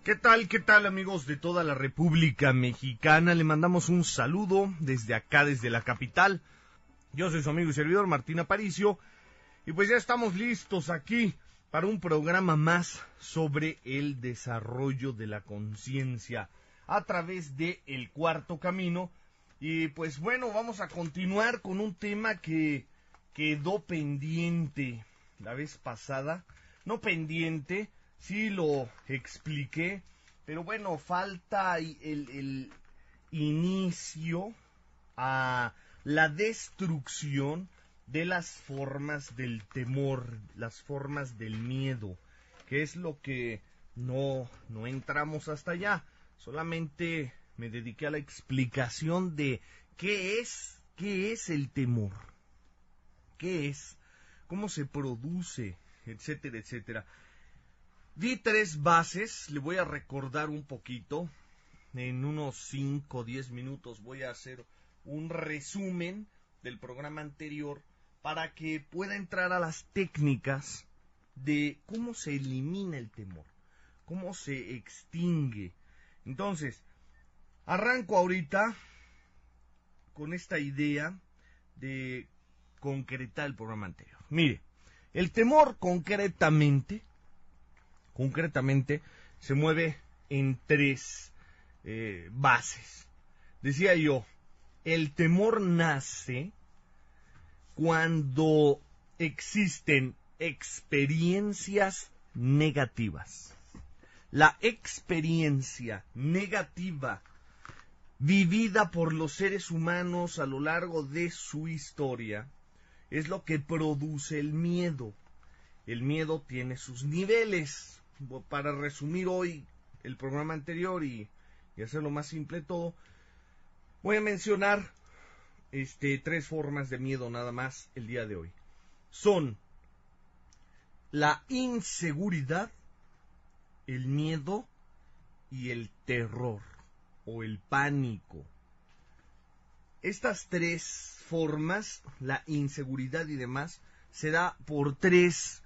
Qué tal amigos de toda la República Mexicana? Le mandamos un saludo desde acá, desde la capital. Yo soy su amigo y servidor Martín Aparicio y pues ya estamos listos aquí para un programa más sobre el desarrollo de la conciencia a través de El Cuarto Camino. Y pues bueno, vamos a continuar con un tema que quedó pendiente la vez pasada. No pendiente, sí lo expliqué, pero bueno, falta el inicio a la destrucción de las formas del temor, las formas del miedo, que es lo que no entramos hasta allá. Solamente me dediqué a la explicación de qué es el temor, qué es, cómo se produce, etcétera, etcétera. Di 3 bases, le voy a recordar un poquito. En unos 5 o 10 minutos voy a hacer un resumen del programa anterior para que pueda entrar a las técnicas de cómo se elimina el temor, cómo se extingue. Entonces, arranco ahorita con esta idea de concretar el programa anterior. Mire, el temor concretamente se mueve en 3 bases. Decía yo, el temor nace cuando existen experiencias negativas. La experiencia negativa vivida por los seres humanos a lo largo de su historia es lo que produce el miedo. El miedo tiene sus niveles. Para resumir hoy el programa anterior y hacerlo más simple todo, voy a mencionar 3 formas de miedo nada más el día de hoy. Son la inseguridad, el miedo y el terror o el pánico. Estas 3 formas, la inseguridad y demás, se da por 3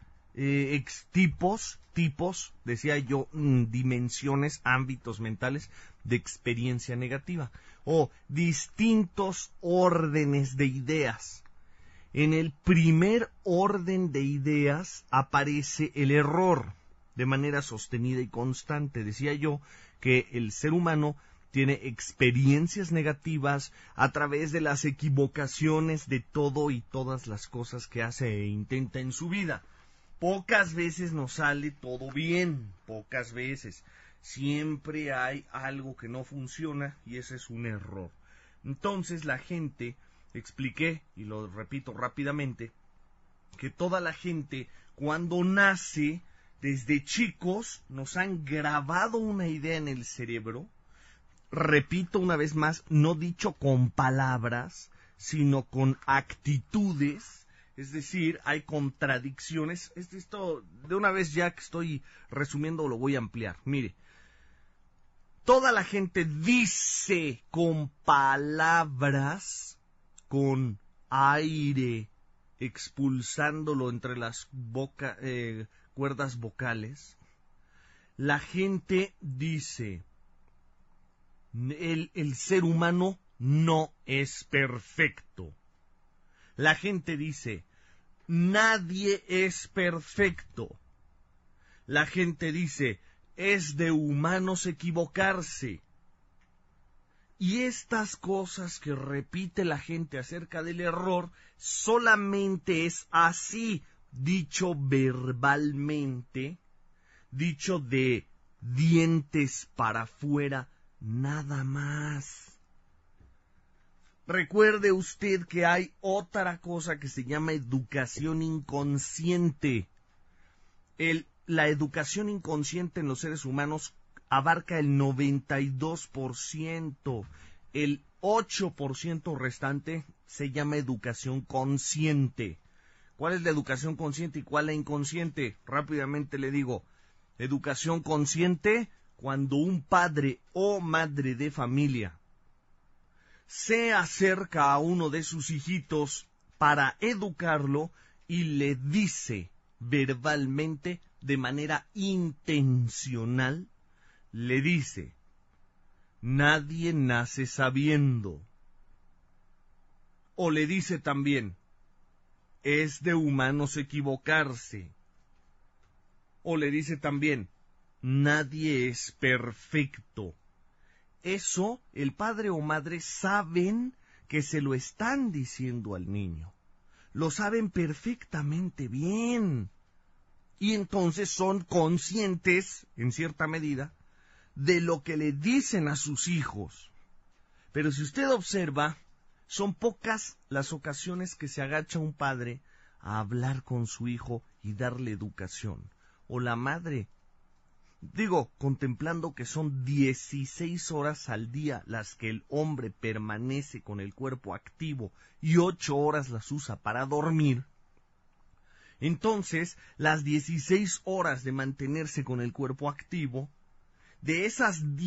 tipos, decía yo, dimensiones, ámbitos mentales de experiencia negativa o distintos órdenes de ideas. En el primer orden de ideas aparece el error de manera sostenida y constante. Decía yo que el ser humano tiene experiencias negativas a través de las equivocaciones de todo y todas las cosas que hace e intenta en su vida. Pocas veces nos sale todo bien, pocas veces. Siempre hay algo que no funciona y ese es un error. Entonces la gente, expliqué, y lo repito rápidamente, que toda la gente cuando nace, desde chicos, nos han grabado una idea en el cerebro. Repito una vez más, no dicho con palabras, sino con actitudes. Es decir, hay contradicciones. Esto, de una vez ya que estoy resumiendo, lo voy a ampliar. Mire, toda la gente dice con palabras, con aire, expulsándolo entre las cuerdas vocales. La gente dice, el ser humano no es perfecto. La gente dice, nadie es perfecto. La gente dice, es de humanos equivocarse. Y estas cosas que repite la gente acerca del error, solamente es así, dicho verbalmente, dicho de dientes para afuera, nada más. Recuerde usted que hay otra cosa que se llama educación inconsciente. La educación inconsciente en los seres humanos abarca el 92%. El 8% restante se llama educación consciente. ¿Cuál es la educación consciente y cuál la inconsciente? Rápidamente le digo. Educación consciente, cuando un padre o madre de familia se acerca a uno de sus hijitos para educarlo y le dice verbalmente, de manera intencional, le dice, nadie nace sabiendo. O le dice también, es de humanos equivocarse. O le dice también, nadie es perfecto. Eso el padre o madre saben que se lo están diciendo al niño. Lo saben perfectamente bien. Y entonces son conscientes, en cierta medida, de lo que le dicen a sus hijos. Pero si usted observa, son pocas las ocasiones que se agacha un padre a hablar con su hijo y darle educación. O la madre. Digo, contemplando que son 16 horas al día las que el hombre permanece con el cuerpo activo y 8 horas las usa para dormir. Entonces, las 16 horas de mantenerse con el cuerpo activo, de esas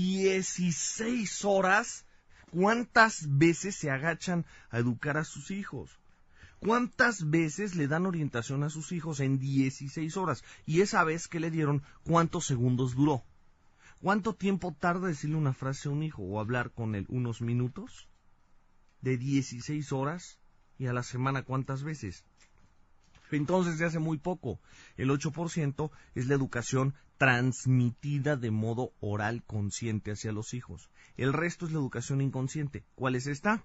16 horas, ¿cuántas veces se agachan a educar a sus hijos? ¿Cuántas veces le dan orientación a sus hijos en 16 horas? Y esa vez que le dieron, ¿cuántos segundos duró? ¿Cuánto tiempo tarda decirle una frase a un hijo o hablar con él? ¿Unos minutos? ¿De 16 horas? ¿Y a la semana cuántas veces? Entonces, de hace muy poco, el 8% es la educación transmitida de modo oral consciente hacia los hijos. El resto es la educación inconsciente. ¿Cuál es esta?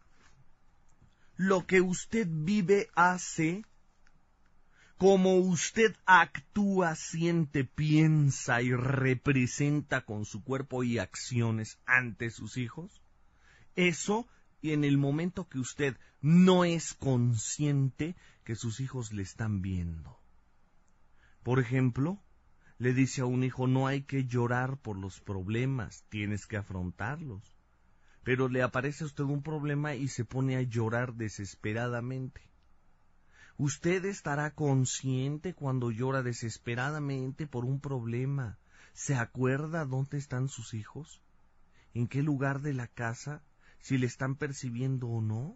Lo que usted vive, hace, como usted actúa, siente, piensa y representa con su cuerpo y acciones ante sus hijos. Eso, y en el momento que usted no es consciente que sus hijos le están viendo. Por ejemplo, le dice a un hijo, no hay que llorar por los problemas, tienes que afrontarlos. Pero le aparece a usted un problema y se pone a llorar desesperadamente. Usted estará consciente cuando llora desesperadamente por un problema. ¿Se acuerda dónde están sus hijos? ¿En qué lugar de la casa? ¿Si le están percibiendo o no?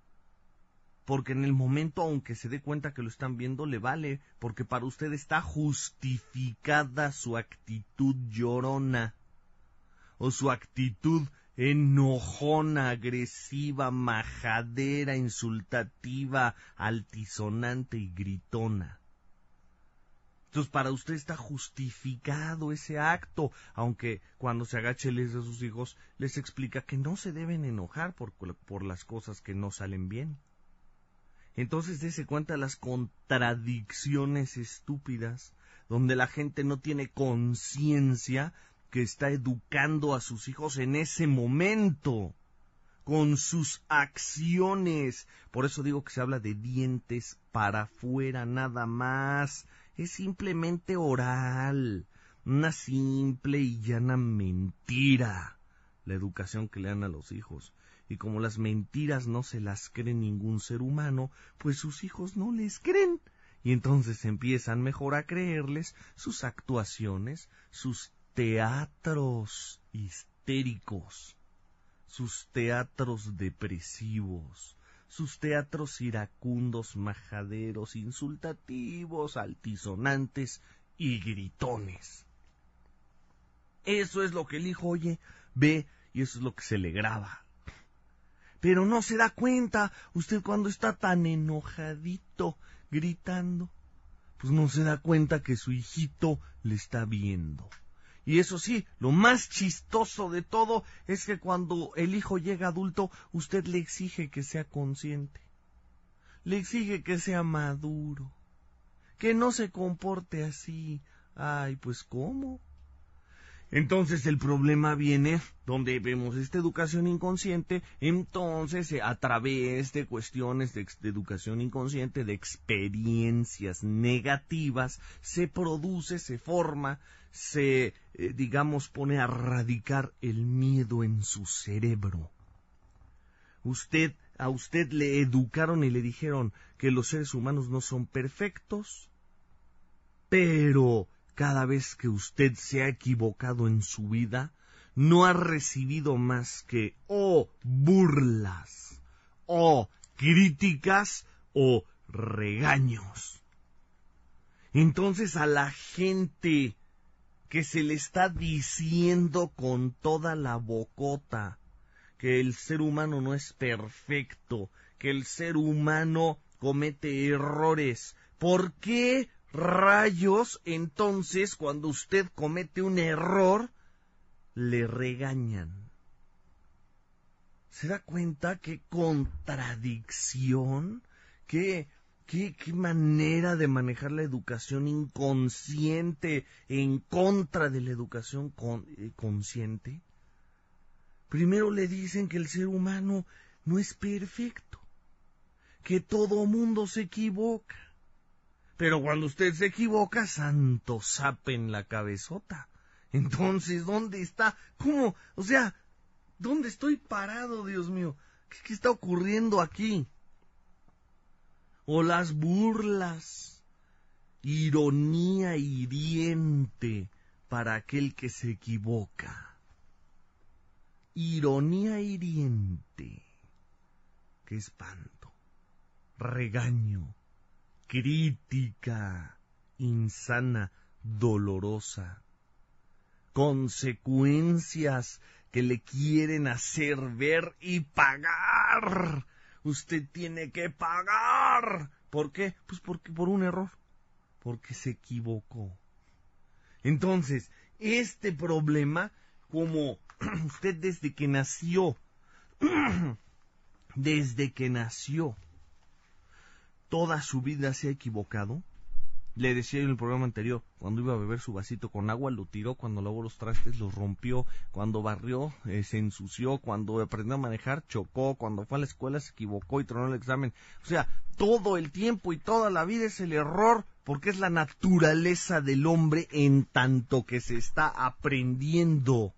Porque en el momento, aunque se dé cuenta que lo están viendo, le vale, porque para usted está justificada su actitud llorona, o su actitud enojona, agresiva, majadera, insultativa, altisonante y gritona. Entonces, para usted está justificado ese acto, aunque cuando se agache les a sus hijos, les explica que no se deben enojar por las cosas que no salen bien. Entonces, dése cuenta de las contradicciones estúpidas, donde la gente no tiene conciencia que está educando a sus hijos en ese momento, con sus acciones. Por eso digo que se habla de dientes para afuera nada más. Es simplemente oral, una simple y llana mentira, la educación que le dan a los hijos. Y como las mentiras no se las cree ningún ser humano, pues sus hijos no les creen. Y entonces empiezan mejor a creerles sus actuaciones, sus teatros histéricos, sus teatros depresivos, sus teatros iracundos, majaderos, insultativos, altisonantes y gritones. Eso es lo que el hijo oye, ve, y eso es lo que se le graba. Pero no se da cuenta, usted cuando está tan enojadito, gritando, pues no se da cuenta que su hijito le está viendo. Y eso sí, lo más chistoso de todo es que cuando el hijo llega adulto, usted le exige que sea consciente, le exige que sea maduro, que no se comporte así. Ay, pues ¿cómo? Entonces el problema viene donde vemos esta educación inconsciente, entonces a través de cuestiones de educación inconsciente, de experiencias negativas, se produce, se forma, se, pone a radicar el miedo en su cerebro. A usted le educaron y le dijeron que los seres humanos no son perfectos, pero cada vez que usted se ha equivocado en su vida, no ha recibido más que o burlas, o críticas, o regaños. Entonces a la gente que se le está diciendo con toda la bocota que el ser humano no es perfecto, que el ser humano comete errores. ¿Por qué rayos entonces cuando usted comete un error le regañan? ¿Se da cuenta qué contradicción? ¿Qué manera de manejar la educación inconsciente en contra de la educación consciente? Primero le dicen que el ser humano no es perfecto, que todo mundo se equivoca. Pero cuando usted se equivoca, santo sape en la cabezota. Entonces, ¿dónde está? ¿Cómo? O sea, ¿dónde estoy parado, Dios mío? ¿Qué está ocurriendo aquí? O las burlas, ironía hiriente para aquel que se equivoca. Ironía hiriente. Qué espanto. Regaño. Crítica. Insana. Dolorosa. Consecuencias que le quieren hacer ver y pagar. Usted tiene que pagar. ¿Por qué? Pues porque por un error. Porque se equivocó. Entonces, este problema, como usted desde que nació, toda su vida se ha equivocado. Le decía yo en el programa anterior, cuando iba a beber su vasito con agua, lo tiró, cuando lavó los trastes, los rompió, cuando barrió, se ensució, cuando aprendió a manejar, chocó, cuando fue a la escuela se equivocó y tronó el examen. O sea, todo el tiempo y toda la vida es el error, porque es la naturaleza del hombre en tanto que se está aprendiendo.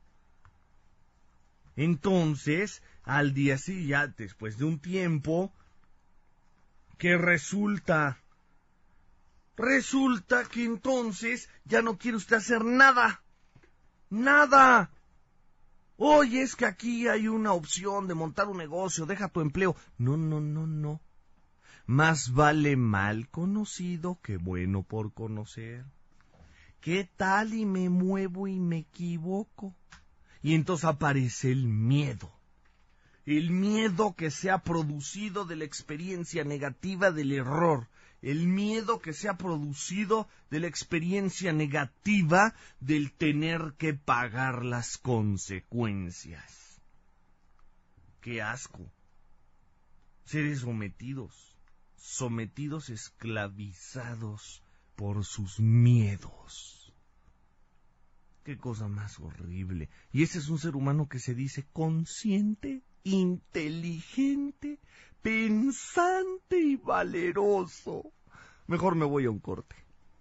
Entonces, al día siguiente, ya después de un tiempo, ¿qué resulta? Resulta que entonces ya no quiere usted hacer nada. ¡Nada! Oye, es que aquí hay una opción de montar un negocio, deja tu empleo. No. Más vale mal conocido que bueno por conocer. ¿Qué tal y me muevo y me equivoco? Y entonces aparece el miedo. El miedo que se ha producido de la experiencia negativa del error. El miedo que se ha producido de la experiencia negativa del tener que pagar las consecuencias. ¡Qué asco! Seres sometidos esclavizados por sus miedos. ¡Qué cosa más horrible! Y ese es un ser humano que se dice consciente, inteligente, pensante y valeroso. Mejor me voy a un corte.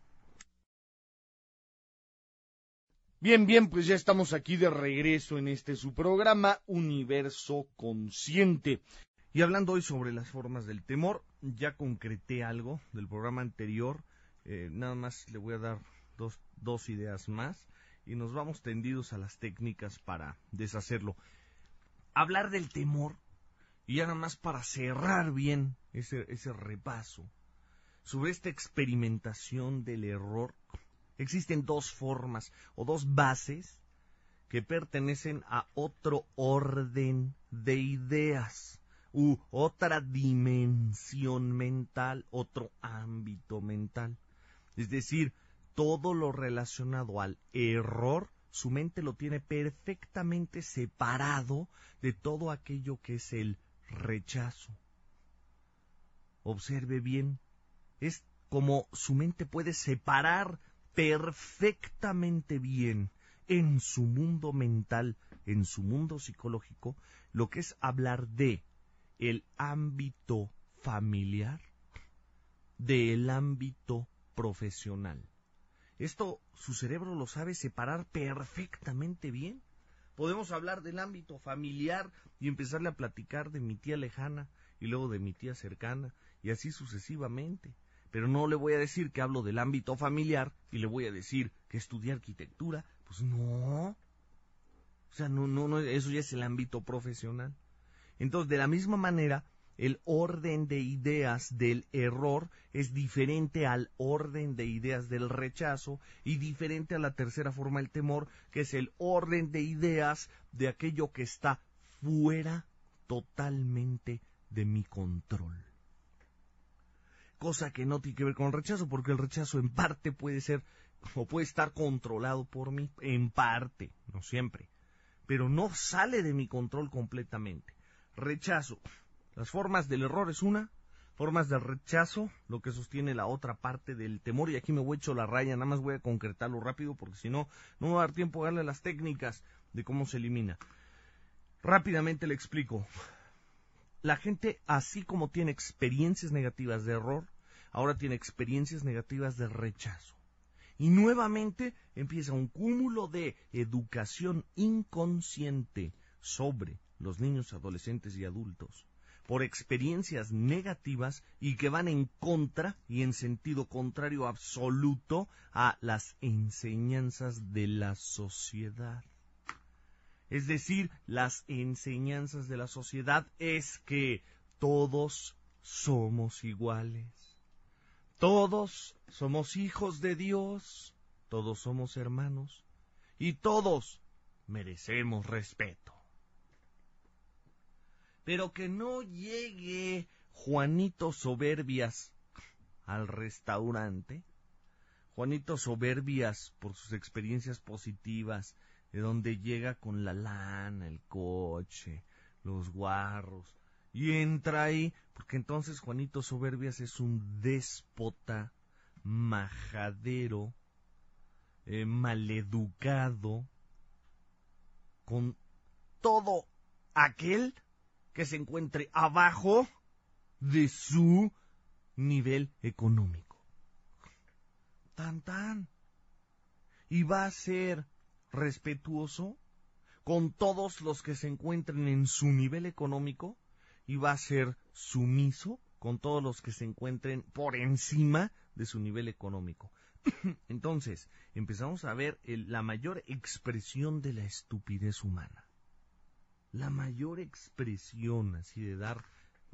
Bien, pues ya estamos aquí de regreso en su programa Universo Consciente. Y hablando hoy sobre las formas del temor, ya concreté algo del programa anterior. Nada más le voy a dar dos ideas más y nos vamos tendidos a las técnicas para deshacerlo. Hablar del temor, y ya nada más para cerrar bien ese repaso sobre esta experimentación del error. Existen dos formas o dos bases que pertenecen a otro orden de ideas u otra dimensión mental, otro ámbito mental. Es decir, todo lo relacionado al error, su mente lo tiene perfectamente separado de todo aquello que es el rechazo. Observe bien, es como su mente puede separar perfectamente bien en su mundo mental, en su mundo psicológico, lo que es hablar de el ámbito familiar, del ámbito profesional. Esto su cerebro lo sabe separar perfectamente bien. Podemos hablar del ámbito familiar y empezarle a platicar de mi tía lejana y luego de mi tía cercana y así sucesivamente. Pero no le voy a decir que hablo del ámbito familiar y le voy a decir que estudié arquitectura. Pues no. O sea, no, eso ya es el ámbito profesional. Entonces, de la misma manera, el orden de ideas del error es diferente al orden de ideas del rechazo y diferente a la tercera forma del temor, que es el orden de ideas de aquello que está fuera totalmente de mi control. Cosa que no tiene que ver con el rechazo, porque el rechazo en parte puede ser o puede estar controlado por mí, en parte, no siempre, pero no sale de mi control completamente. Rechazo. Las formas del error es una, formas del rechazo, lo que sostiene la otra parte del temor, y aquí me voy a echar la raya, nada más voy a concretarlo rápido, porque si no, no me va a dar tiempo de darle las técnicas de cómo se elimina. Rápidamente le explico. La gente, así como tiene experiencias negativas de error, ahora tiene experiencias negativas de rechazo. Y nuevamente empieza un cúmulo de educación inconsciente sobre los niños, adolescentes y adultos por experiencias negativas y que van en contra y en sentido contrario absoluto a las enseñanzas de la sociedad. Es decir, las enseñanzas de la sociedad es que todos somos iguales. Todos somos hijos de Dios, todos somos hermanos y todos merecemos respeto. Pero que no llegue Juanito Soberbias al restaurante, Juanito Soberbias por sus experiencias positivas, de donde llega con la lana, el coche, los guarros, y entra ahí, porque entonces Juanito Soberbias es un déspota, majadero, maleducado, con todo aquel que se encuentre abajo de su nivel económico. Tan tan. Y va a ser respetuoso con todos los que se encuentren en su nivel económico y va a ser sumiso con todos los que se encuentren por encima de su nivel económico. Entonces, empezamos a ver la mayor expresión de la estupidez humana. La mayor expresión así de dar,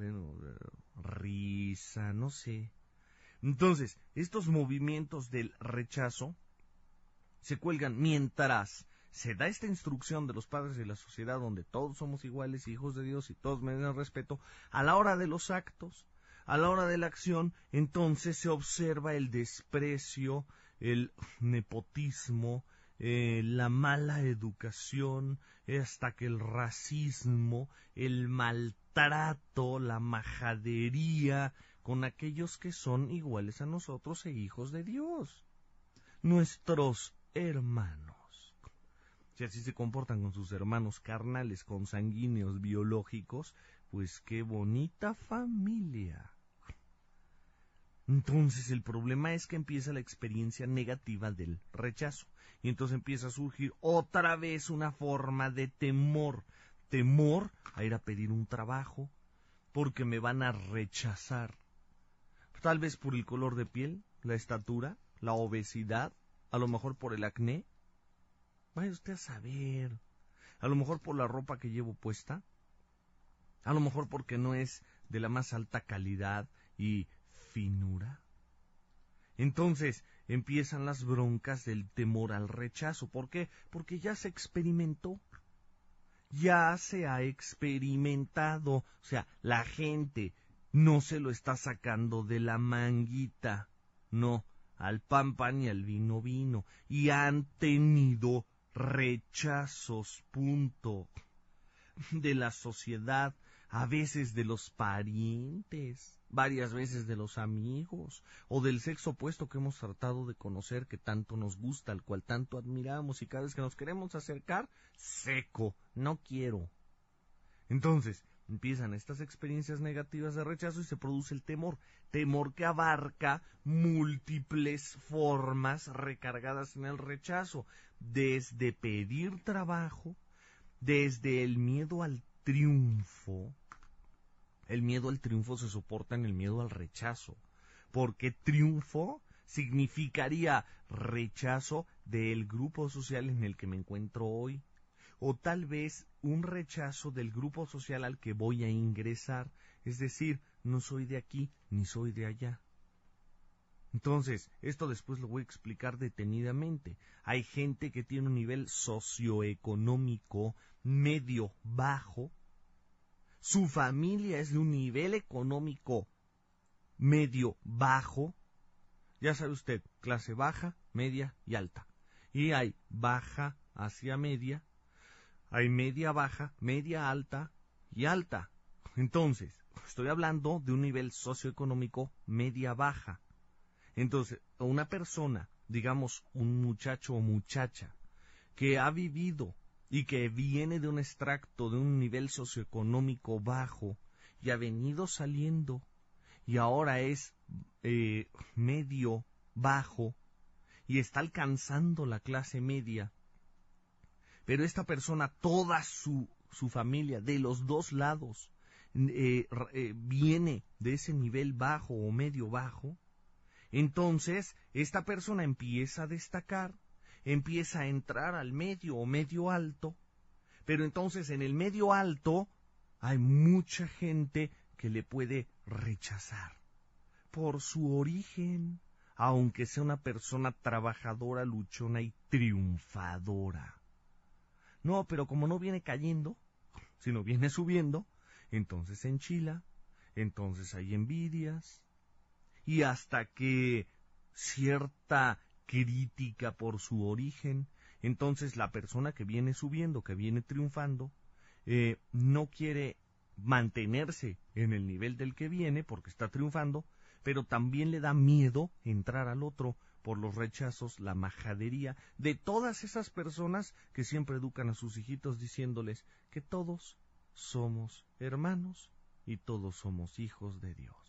risa, no sé. Entonces, estos movimientos del rechazo se cuelgan mientras se da esta instrucción de los padres de la sociedad donde todos somos iguales, hijos de Dios y todos merecen respeto. A la hora de los actos, a la hora de la acción, entonces se observa el desprecio, el nepotismo, la mala educación, hasta que el racismo, el maltrato, la majadería con aquellos que son iguales a nosotros e hijos de Dios, nuestros hermanos. Si así se comportan con sus hermanos carnales, consanguíneos, biológicos, pues qué bonita familia. Entonces el problema es que empieza la experiencia negativa del rechazo. Y entonces empieza a surgir otra vez una forma de temor. Temor a ir a pedir un trabajo porque me van a rechazar. Tal vez por el color de piel, la estatura, la obesidad, a lo mejor por el acné. Vaya usted a saber. A lo mejor por la ropa que llevo puesta. A lo mejor porque no es de la más alta calidad y finura. Entonces empiezan las broncas del temor al rechazo. ¿Por qué? Porque ya se experimentó. Ya se ha experimentado. O sea, la gente no se lo está sacando de la manguita. No, al pan pan y al vino vino. Y han tenido rechazos, punto. De la sociedad, a veces de los parientes, varias veces de los amigos, o del sexo opuesto que hemos tratado de conocer, que tanto nos gusta, al cual tanto admiramos, y cada vez que nos queremos acercar, seco, no quiero. Entonces, empiezan estas experiencias negativas de rechazo y se produce el temor. Temor que abarca múltiples formas recargadas en el rechazo. Desde pedir trabajo, desde el miedo al triunfo. El miedo al triunfo se soporta en el miedo al rechazo. Porque triunfo significaría rechazo del grupo social en el que me encuentro hoy. o tal vez un rechazo del grupo social al que voy a ingresar, es decir, no soy de aquí ni soy de allá. Entonces, esto después lo voy a explicar detenidamente. Hay gente que tiene un nivel socioeconómico medio bajo, su familia es de un nivel económico medio bajo, ya sabe usted, clase baja, media y alta. Y hay baja hacia media, hay media baja, media alta y alta. Entonces, estoy hablando de un nivel socioeconómico media baja. Entonces, una persona, digamos un muchacho o muchacha, que ha vivido y que viene de un extracto de un nivel socioeconómico bajo y ha venido saliendo y ahora es medio bajo y está alcanzando la clase media, pero esta persona, toda su familia, de los dos lados, viene de ese nivel bajo o medio bajo, entonces esta persona empieza a destacar, empieza a entrar al medio o medio alto, pero entonces en el medio alto hay mucha gente que le puede rechazar por su origen, aunque sea una persona trabajadora, luchona y triunfadora. No, pero como no viene cayendo, sino viene subiendo, entonces se enchila, entonces hay envidias, y hasta que cierta crítica por su origen, entonces la persona que viene subiendo, que viene triunfando, no quiere mantenerse en el nivel del que viene porque está triunfando, pero también le da miedo entrar al otro por los rechazos, la majadería de todas esas personas que siempre educan a sus hijitos diciéndoles que todos somos hermanos y todos somos hijos de Dios.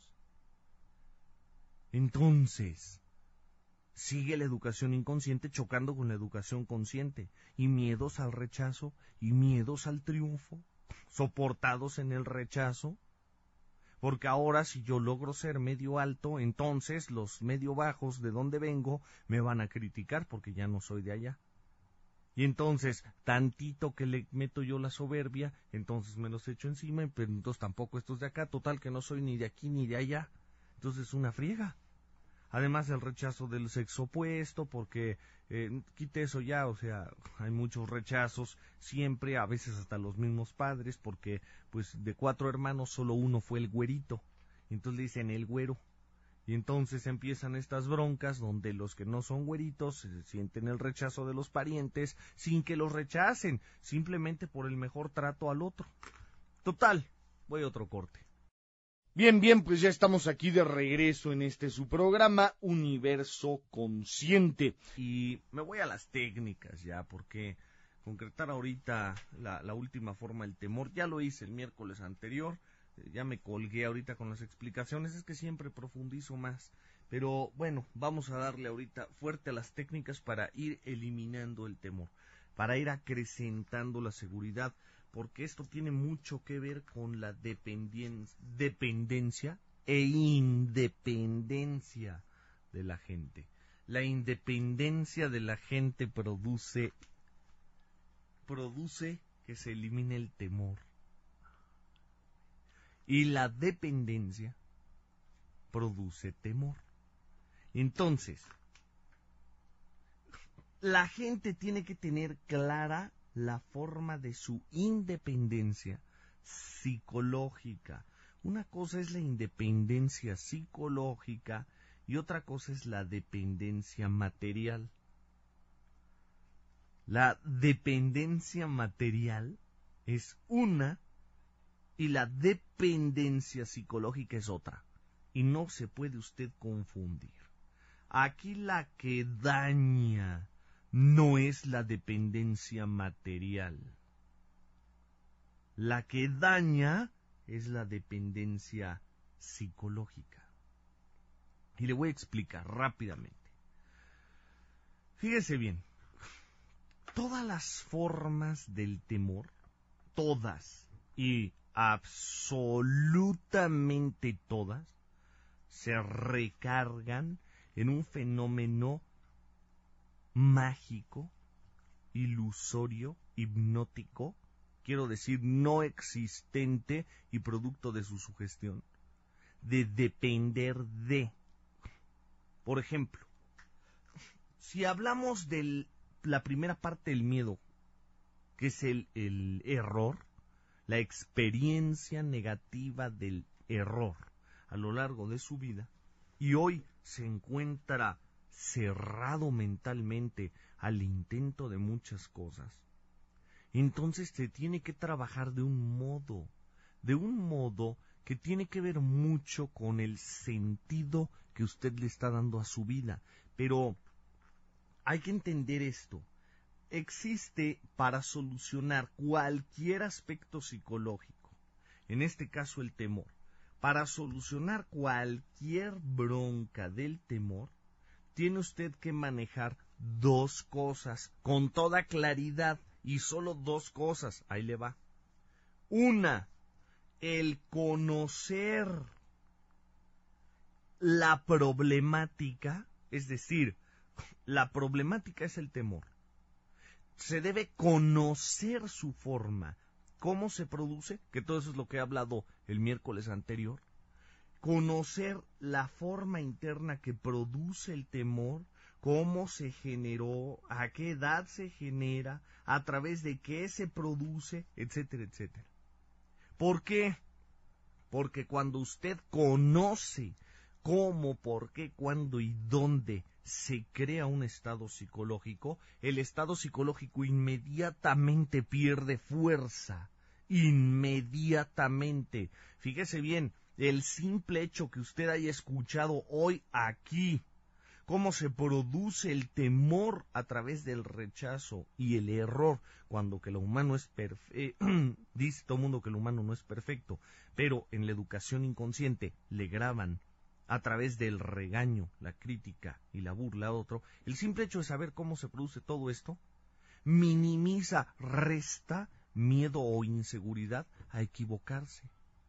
Entonces, sigue la educación inconsciente chocando con la educación consciente, y miedos al rechazo y miedos al triunfo, soportados en el rechazo, porque ahora si yo logro ser medio alto, entonces los medio bajos de donde vengo me van a criticar porque ya no soy de allá. Y entonces, tantito que le meto yo la soberbia, entonces me los echo encima, pero entonces tampoco estos de acá, total que no soy ni de aquí ni de allá. Entonces es una friega. Además el rechazo del sexo opuesto, porque quite eso ya, o sea, hay muchos rechazos, siempre, a veces hasta los mismos padres, porque pues de 4 hermanos solo uno fue el güerito, entonces le dicen el güero, y entonces empiezan estas broncas donde los que no son güeritos sienten el rechazo de los parientes sin que los rechacen, simplemente por el mejor trato al otro. Total, voy a otro corte. Bien, pues ya estamos aquí de regreso en su programa Universo Consciente. Y me voy a las técnicas ya, porque concretar ahorita la última forma del temor, ya lo hice el miércoles anterior, ya me colgué ahorita con las explicaciones, es que siempre profundizo más. Pero bueno, vamos a darle ahorita fuerte a las técnicas para ir eliminando el temor, para ir acrecentando la seguridad, porque esto tiene mucho que ver con la dependencia e independencia de la gente. La independencia de la gente produce que se elimine el temor. Y la dependencia produce temor. Entonces, la gente tiene que tener clara la forma de su independencia psicológica. Una cosa es la independencia psicológica y otra cosa es la dependencia material. La dependencia material es una y la dependencia psicológica es otra. Y no se puede usted confundir. Aquí la que daña no es la dependencia material. La que daña es la dependencia psicológica. Y le voy a explicar rápidamente. Fíjese bien, todas las formas del temor, todas y absolutamente todas, se recargan en un fenómeno mágico, ilusorio hipnótico, quiero decir no existente y producto de su sugestión, de depender de. Por ejemplo, si hablamos de la primera parte del miedo, que es el error, la experiencia negativa del error a lo largo de su vida, y hoy se encuentra cerrado mentalmente al intento de muchas cosas, entonces se tiene que trabajar de un modo que tiene que ver mucho con el sentido que usted le está dando a su vida. Pero hay que entender esto. Existe para solucionar cualquier aspecto psicológico, en este caso el temor, para solucionar cualquier bronca del temor, tiene usted que manejar dos cosas con toda claridad y solo dos cosas. Ahí le va. Una, el conocer la problemática, es decir, la problemática es el temor. Se debe conocer su forma, cómo se produce, que todo eso es lo que he hablado el miércoles anterior. Conocer la forma interna que produce el temor, cómo se generó, a qué edad se genera, a través de qué se produce, etcétera, etcétera. ¿Por qué? Porque cuando usted conoce cómo, por qué, cuándo y dónde se crea un estado psicológico, el estado psicológico inmediatamente pierde fuerza. Inmediatamente. Fíjese bien, el simple hecho que usted haya escuchado hoy aquí cómo se produce el temor a través del rechazo y el error, cuando que lo humano es perfecto, dice todo el mundo que lo humano no es perfecto, pero en la educación inconsciente le graban a través del regaño, la crítica y la burla a otro, el simple hecho de saber cómo se produce todo esto, minimiza, resta miedo o inseguridad a equivocarse.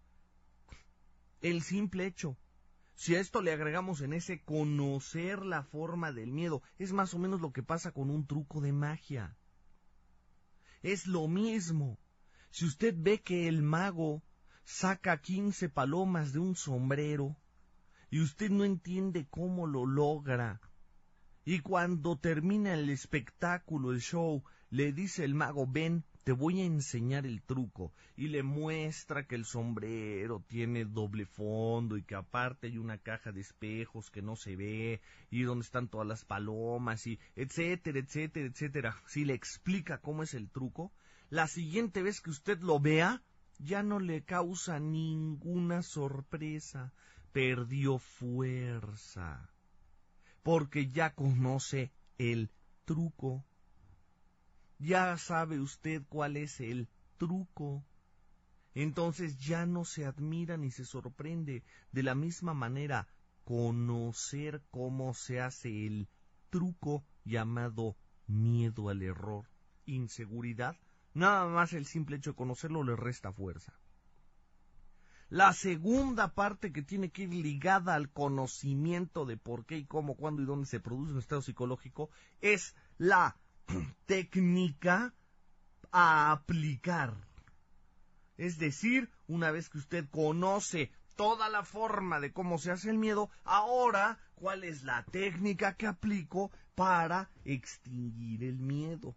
El simple hecho. Si a esto le agregamos en ese conocer la forma del miedo, es más o menos lo que pasa con un truco de magia. Es lo mismo. Si usted ve que el mago saca 15 palomas de un sombrero y usted no entiende cómo lo logra, y cuando termina el espectáculo, el show, le dice el mago, ven, te voy a enseñar el truco, y le muestra que el sombrero tiene doble fondo y que aparte hay una caja de espejos que no se ve y donde están todas las palomas y etcétera, etcétera, etcétera. Si le explica cómo es el truco, la siguiente vez que usted lo vea, ya no le causa ninguna sorpresa, perdió fuerza, porque ya conoce el truco. Ya sabe usted cuál es el truco. Entonces ya no se admira ni se sorprende. De la misma manera, conocer cómo se hace el truco llamado miedo al error, inseguridad, nada más el simple hecho de conocerlo le resta fuerza. La segunda parte que tiene que ir ligada al conocimiento de por qué y cómo, cuándo y dónde se produce un estado psicológico es la técnica a aplicar. Es decir, una vez que usted conoce toda la forma de cómo se hace el miedo, ahora, ¿cuál es la técnica que aplico para extinguir el miedo?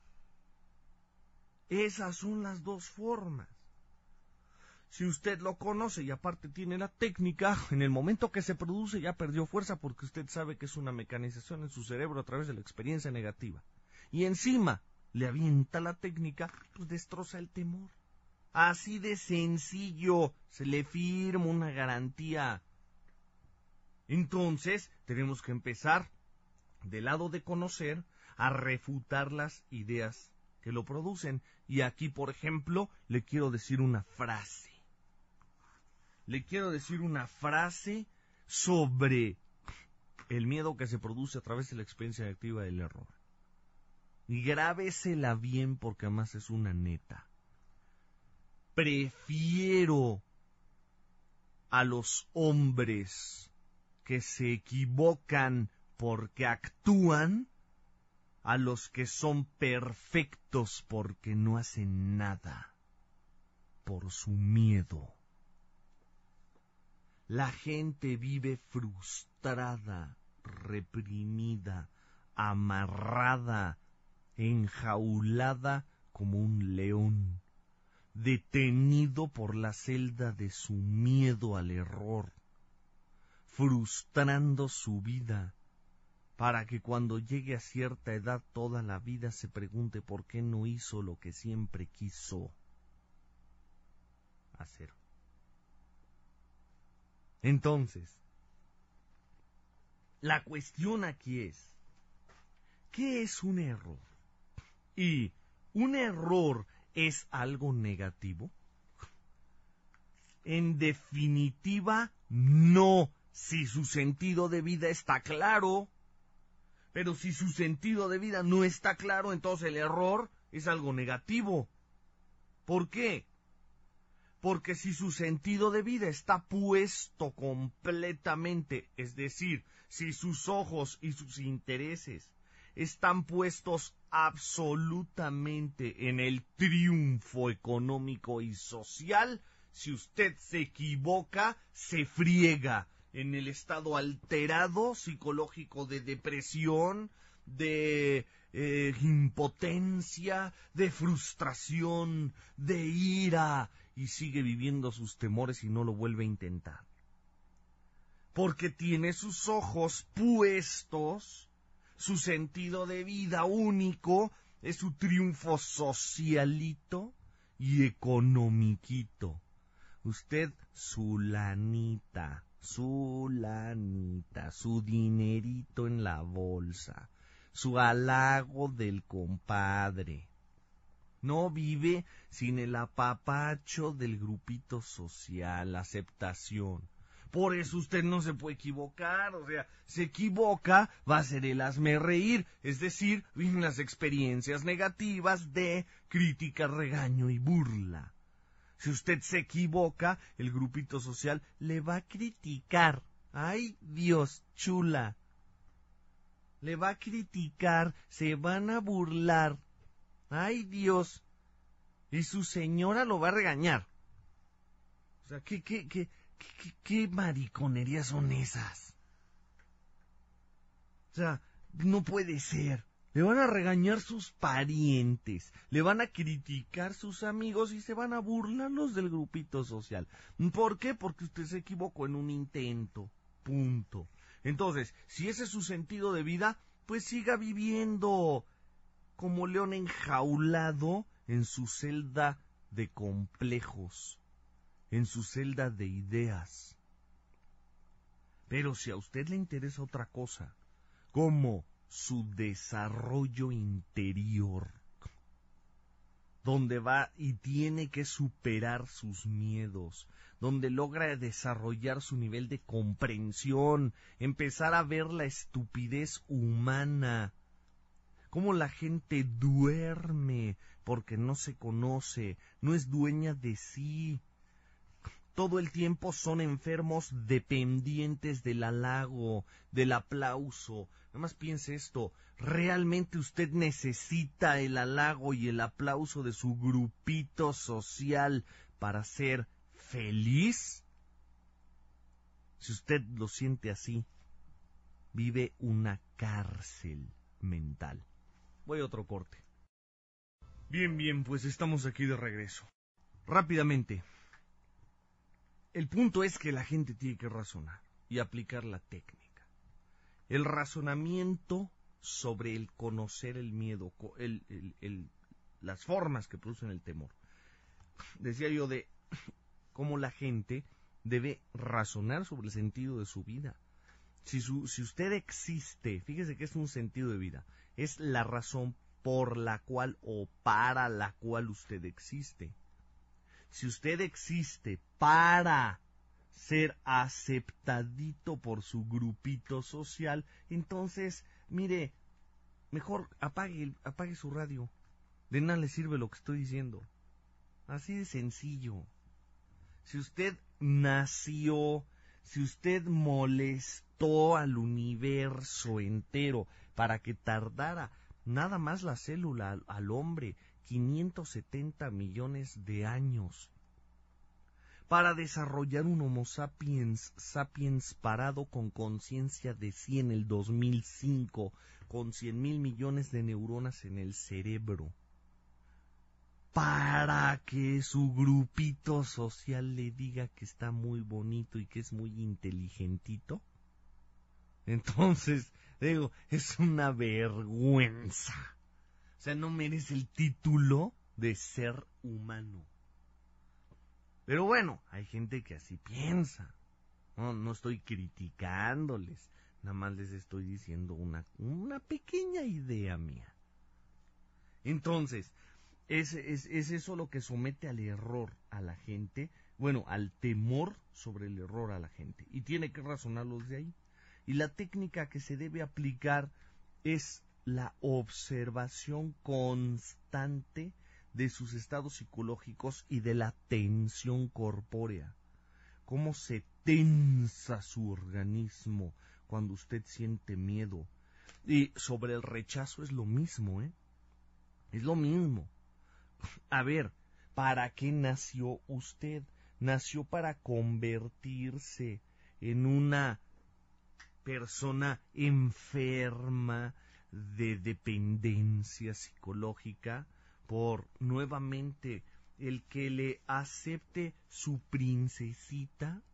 Esas son las dos formas. Si usted lo conoce y aparte tiene la técnica, en el momento que se produce ya perdió fuerza porque usted sabe que es una mecanización en su cerebro a través de la experiencia negativa. Y encima le avienta la técnica, pues destroza el temor. Así de sencillo, se le firma una garantía. Entonces, tenemos que empezar, del lado de conocer, a refutar las ideas que lo producen. Y aquí, por ejemplo, le quiero decir una frase. Sobre el miedo que se produce a través de la experiencia negativa del error. Y grábesela bien porque además es una neta. Prefiero a los hombres que se equivocan porque actúan a los que son perfectos porque no hacen nada por su miedo. La gente vive frustrada, reprimida, amarrada, enjaulada como un león, detenido por la celda de su miedo al error, frustrando su vida, para que cuando llegue a cierta edad toda la vida se pregunte por qué no hizo lo que siempre quiso hacer. Entonces, la cuestión aquí es, ¿qué es un error? ¿Y un error es algo negativo? En definitiva, no, si su sentido de vida está claro. Pero si su sentido de vida no está claro, entonces el error es algo negativo. ¿Por qué? Porque si su sentido de vida está puesto completamente, es decir, si sus ojos y sus intereses están puestos absolutamente en el triunfo económico y social, si usted se equivoca, se friega en el estado alterado psicológico de depresión, de impotencia, de frustración, de ira, y sigue viviendo sus temores y no lo vuelve a intentar. Porque tiene sus ojos puestos, su sentido de vida único es su triunfo socialito y economiquito. Usted, su lanita, su dinerito en la bolsa, su halago del compadre. No vive sin el apapacho del grupito social, la aceptación. Por eso usted no se puede equivocar, o sea, se equivoca, va a ser el hazme reír, es decir, vienen las experiencias negativas de crítica, regaño y burla. Si usted se equivoca, el grupito social le va a criticar. ¡Ay, Dios, chula! Le va a criticar, se van a burlar. ¡Ay, Dios! Y su señora lo va a regañar. O sea, ¿qué mariconerías son esas? O sea, no puede ser. Le van a regañar sus parientes, le van a criticar sus amigos y se van a burlar los del grupito social. ¿Por qué? Porque usted se equivocó en un intento. Punto. Entonces, si ese es su sentido de vida, pues siga viviendo como león enjaulado en su celda de complejos, en su celda de ideas. Pero si a usted le interesa otra cosa, como su desarrollo interior, donde va y tiene que superar sus miedos, donde logra desarrollar su nivel de comprensión, empezar a ver la estupidez humana, cómo la gente duerme porque no se conoce, no es dueña de sí. Todo el tiempo son enfermos dependientes del halago, del aplauso. Nada más piense esto, ¿realmente usted necesita el halago y el aplauso de su grupito social para ser feliz? Si usted lo siente así, vive una cárcel mental. Voy a otro corte. Bien, pues estamos aquí de regreso. Rápidamente. El punto es que la gente tiene que razonar y aplicar la técnica. El razonamiento sobre el conocer el miedo, las formas que producen el temor. Decía yo de cómo la gente debe razonar sobre el sentido de su vida. Si usted existe, fíjese que es un sentido de vida, es la razón por la cual o para la cual usted existe. Si usted existe para ser aceptadito por su grupito social, entonces, mire, mejor apague su radio. De nada le sirve lo que estoy diciendo. Así de sencillo. Si usted nació, si usted molestó al universo entero para que tardara nada más la célula al hombre, 570 millones de años. Para desarrollar un Homo sapiens parado con conciencia de sí en el 2005, con 100,000 millones de neuronas en el cerebro, para que su grupito social le diga que está muy bonito y que es muy inteligentito. Entonces, digo, es una vergüenza. O sea, no merece el título de ser humano. Pero bueno, hay gente que así piensa. No estoy criticándoles, nada más les estoy diciendo una pequeña idea mía. Entonces, es eso lo que somete al error a la gente, bueno, al temor sobre el error a la gente. Y tiene que razonarlo desde ahí. Y la técnica que se debe aplicar es la observación constante de sus estados psicológicos y de la tensión corpórea. Cómo se tensa su organismo cuando usted siente miedo. Y sobre el rechazo es lo mismo, Es lo mismo. A ver, ¿para qué nació usted? Nació para convertirse en una persona enferma de dependencia psicológica por nuevamente el que le acepte su princesita,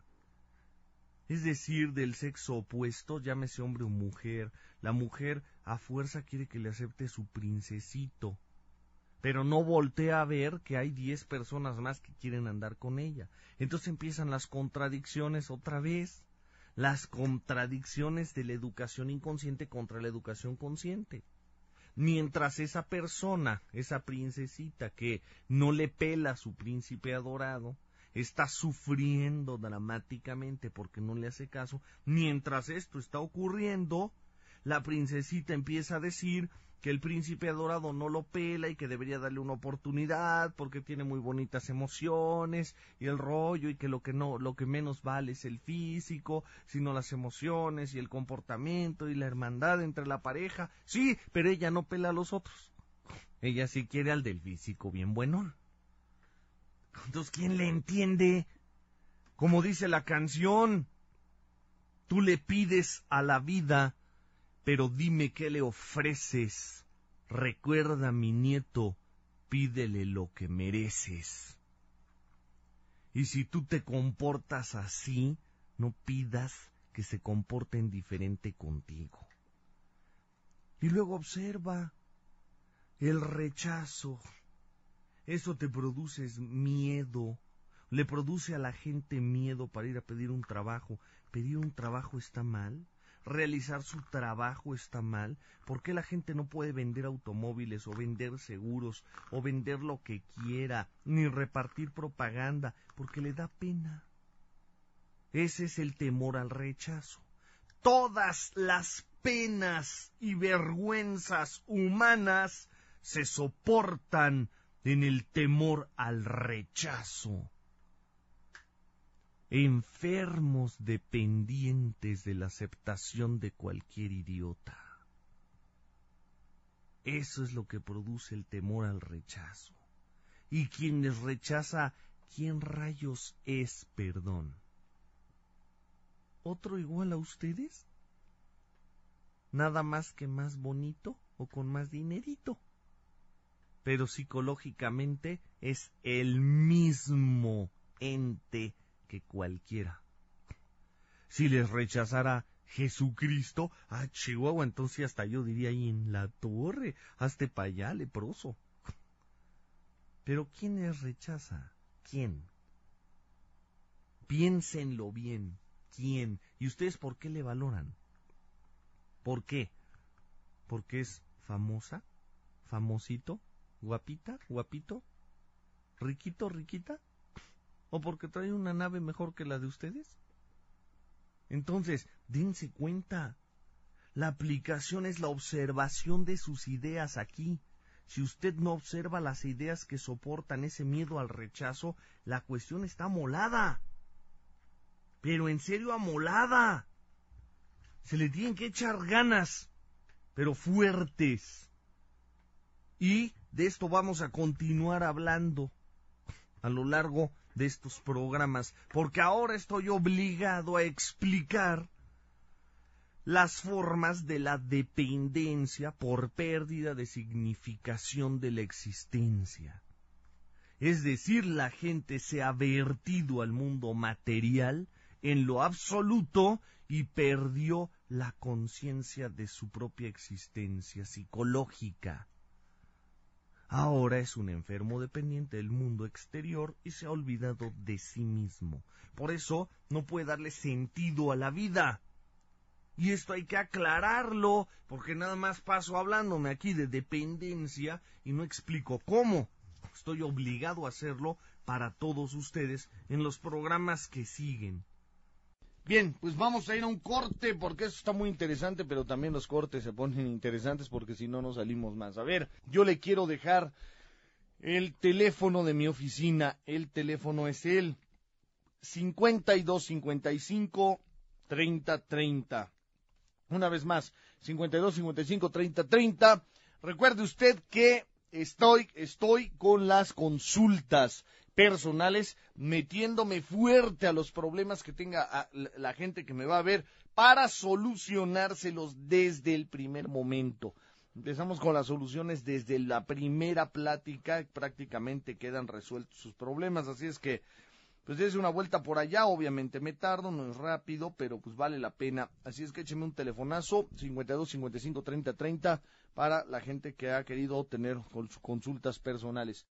es decir, del sexo opuesto, llámese hombre o mujer. La mujer a fuerza quiere que le acepte su princesito, pero no voltea a ver que hay 10 personas más que quieren andar con ella. Entonces empiezan las contradicciones otra vez, las contradicciones de la educación inconsciente contra la educación consciente. Mientras esa persona, esa princesita que no le pela a su príncipe adorado, está sufriendo dramáticamente porque no le hace caso, mientras esto está ocurriendo, la princesita empieza a decir que el príncipe adorado no lo pela y que debería darle una oportunidad porque tiene muy bonitas emociones y el rollo, y que lo que menos vale es el físico, sino las emociones y el comportamiento y la hermandad entre la pareja. Sí, pero ella no pela a los otros. Ella sí quiere al del físico bien buenón. Entonces, ¿quién le entiende? Como dice la canción, tú le pides a la vida, pero dime qué le ofreces. Recuerda, mi nieto, pídele lo que mereces. Y si tú te comportas así, no pidas que se comporten diferente contigo. Y luego observa el rechazo. Eso te produce miedo. Le produce a la gente miedo para ir a pedir un trabajo. ¿Pedir un trabajo está mal? ¿Realizar su trabajo está mal? ¿Por qué la gente no puede vender automóviles o vender seguros o vender lo que quiera, ni repartir propaganda? Porque le da pena. Ese es el temor al rechazo. Todas las penas y vergüenzas humanas se soportan en el temor al rechazo. Enfermos dependientes de la aceptación de cualquier idiota. Eso es lo que produce el temor al rechazo. Y quien les rechaza, ¿quién rayos es, perdón? ¿Otro igual a ustedes? ¿Nada más que más bonito o con más dinerito? Pero psicológicamente es el mismo ente que cualquiera. Si les rechazara Jesucristo, Chihuahua, entonces hasta yo diría ahí en la torre, hazte para allá, leproso. Pero ¿quién les rechaza? ¿Quién? Piénsenlo bien. ¿Quién? ¿Y ustedes por qué le valoran? ¿Por qué? ¿Porque es famosa? ¿Famosito? ¿Guapita? ¿Guapito? ¿Riquito? ¿Riquita? ¿O porque trae una nave mejor que la de ustedes? Entonces, dense cuenta. La aplicación es la observación de sus ideas aquí. Si usted no observa las ideas que soportan ese miedo al rechazo, la cuestión está amolada. Pero en serio amolada. Se le tienen que echar ganas, pero fuertes. Y de esto vamos a continuar hablando a lo largo de estos programas, porque ahora estoy obligado a explicar las formas de la dependencia por pérdida de significación de la existencia. Es decir, la gente se ha vertido al mundo material en lo absoluto y perdió la conciencia de su propia existencia psicológica. Ahora es un enfermo dependiente del mundo exterior y se ha olvidado de sí mismo. Por eso no puede darle sentido a la vida. Y esto hay que aclararlo, porque nada más paso hablándome aquí de dependencia y no explico cómo. Estoy obligado a hacerlo para todos ustedes en los programas que siguen. Bien, pues vamos a ir a un corte porque eso está muy interesante, pero también los cortes se ponen interesantes porque si no, no salimos más. A ver, yo le quiero dejar el teléfono de mi oficina. El teléfono es el 5255-3030. Una vez más, 5255-3030. Recuerde usted que estoy con las consultas personales, metiéndome fuerte a los problemas que tenga la gente que me va a ver para solucionárselos desde el primer momento. Empezamos con las soluciones desde la primera plática, prácticamente quedan resueltos sus problemas, así es que pues dése una vuelta por allá, obviamente me tardo, no es rápido, pero pues vale la pena. Así es que écheme un telefonazo, 5255-3030, para la gente que ha querido tener consultas personales.